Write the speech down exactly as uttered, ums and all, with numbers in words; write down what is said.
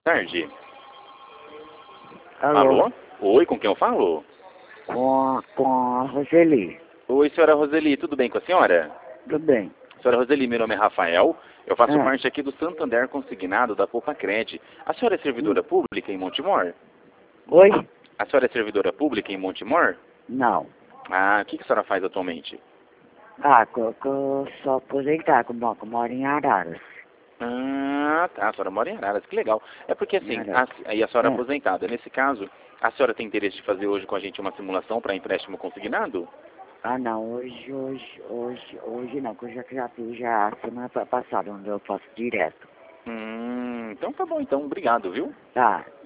Tarde. Alô? Alô? Oi, com quem eu falo? Com a, com a Roseli. Oi, senhora Roseli, tudo bem com a senhora? Tudo bem. Senhora Roseli, meu nome é Rafael, eu faço Ah, parte aqui do Santander Consignado da Poupa-Cred. A senhora é servidora pública em Montemor? oi? A senhora é servidora pública em Montemor? Não. Ah, o que, que a senhora faz atualmente? Ah, que eu que eu sou aposentada, que eu moro que eu moro em Araras. Ah, tá, a senhora mora em Araras, que legal. É porque Em assim, Araras. a, aí a senhora é É. aposentada. Nesse caso, a senhora tem interesse de fazer hoje com a gente uma simulação para empréstimo consignado? Ah, não, hoje, hoje, hoje, hoje não, que eu já, já fiz já semana pa- passada, onde eu faço direto. Hum, então tá bom então, obrigado, viu? Tá.